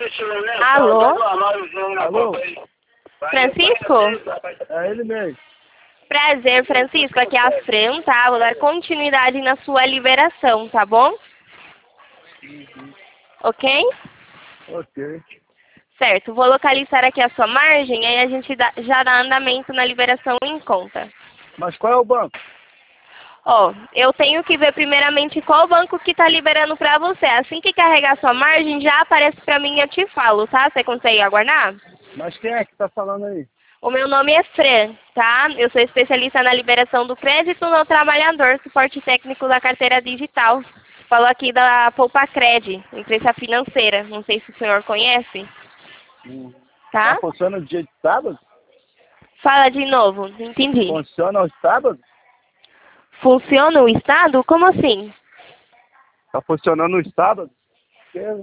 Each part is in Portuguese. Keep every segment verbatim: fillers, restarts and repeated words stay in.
Alô? Alô? Francisco? É ele mesmo. Prazer, Francisco. Aqui é a Fran, tá? Vou dar continuidade na sua liberação, tá bom? Ok? Ok. Certo. Vou localizar aqui a sua margem, aí a gente dá, já dá andamento na liberação em conta. Mas qual é o banco? Ó, eu tenho que ver primeiramente qual banco que tá liberando pra você. Assim que carregar a sua margem, já aparece pra mim e eu te falo, tá? Você consegue aguardar? Mas quem é que tá falando aí? O meu nome é Fran, tá? Eu sou especialista na liberação do crédito no trabalhador, suporte técnico da carteira digital. Falo aqui da Poupacred, empresa financeira. Não sei se o senhor conhece, Hum. tá? Tá funcionando no dia de sábado? Fala de novo, não entendi. Funciona aos sábados? Funciona o Estado? Como assim? Tá funcionando no sábado? Que-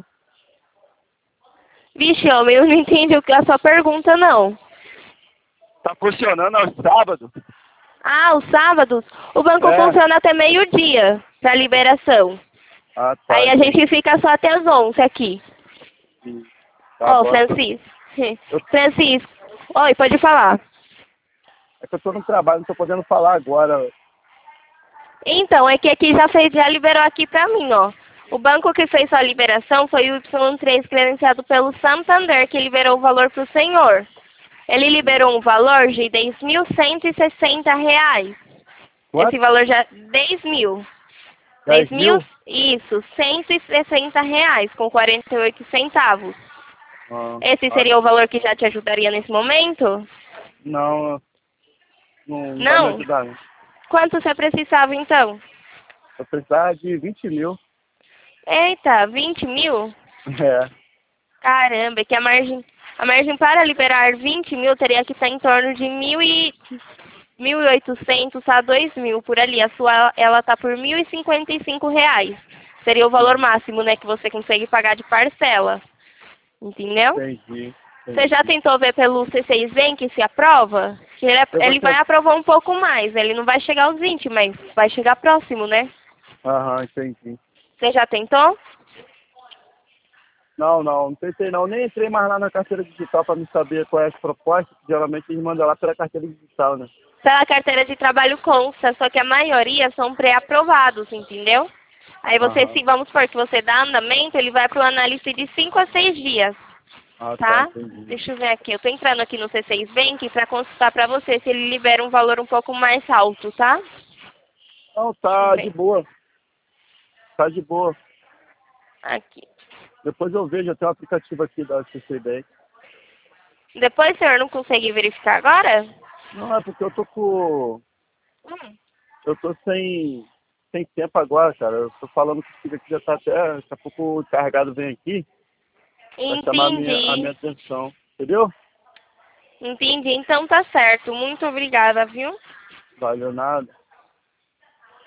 Vixe, homem, eu não entendi o que- a sua pergunta, não. Tá funcionando aos sábados? Ah, os sábados? O banco É. funciona até meio-dia para liberação. Ah, tá. Aí a gente fica só até as onze aqui. entendi. Tá Ó, oh, bom. Francisco. Eu- Francisco. Oi, pode falar. É que eu tô no trabalho, não tô podendo falar agora. Então, é que aqui já fez, já liberou aqui pra mim, ó. O banco que fez sua liberação foi o Y três credenciado pelo Santander, que liberou o valor pro senhor. Ele liberou um valor de dez mil cento e sessenta reais. Esse Quanto? valor já... dez mil. dez dez mil, mil? isso, cento e sessenta reais com quarenta e oito centavos. Ah, Esse ah, seria o valor que já te ajudaria nesse momento? não, não vai me Não? ajudar, não. Quanto você precisava então? Eu precisava de vinte mil. Eita, vinte mil? É. Caramba, é que a margem, a margem para liberar vinte mil teria que estar em torno de mil e mil e oitocentos a dois mil por ali. A sua ela tá por mil e cinquenta e cinco reais. Seria o valor máximo, né, que você consegue pagar de parcela. Entendeu? Entendi. Você já entendi. tentou ver pelo C seis Bank se aprova? Que Ele, Eu vou ele vai ter... aprovar um pouco mais. Ele não vai chegar aos vinte, mas vai chegar próximo, né? Aham, entendi. Você já tentou? Não, não, não tentei não. Nem entrei mais lá na carteira digital para me saber qual é as propostas, que geralmente eles mandam lá pela carteira digital, né? Pela carteira de trabalho consta, só que a maioria são pré-aprovados, entendeu? Aí você, Aham. se vamos supor que você dá andamento, ele vai para o analista de cinco a seis dias, Ah, tá, tá? entendi. Deixa eu ver aqui, eu tô entrando aqui no C seis Bank para consultar para você se ele libera um valor um pouco mais alto, tá? Não, Deixa eu tá de ver. boa. Tá de boa. Aqui. Depois eu vejo, eu tenho um aplicativo aqui da C C Bank. Depois o senhor não consegue verificar agora? Não, é porque eu tô com... Hum. Eu tô sem... sem tempo agora, cara. Eu tô falando que o filho aqui já tá até... Daqui a pouco o encarregado vem aqui pra chamar a minha, a minha Entendi. atenção. Entendeu? Entendi. Então tá certo. Muito obrigada, viu? Valeu nada.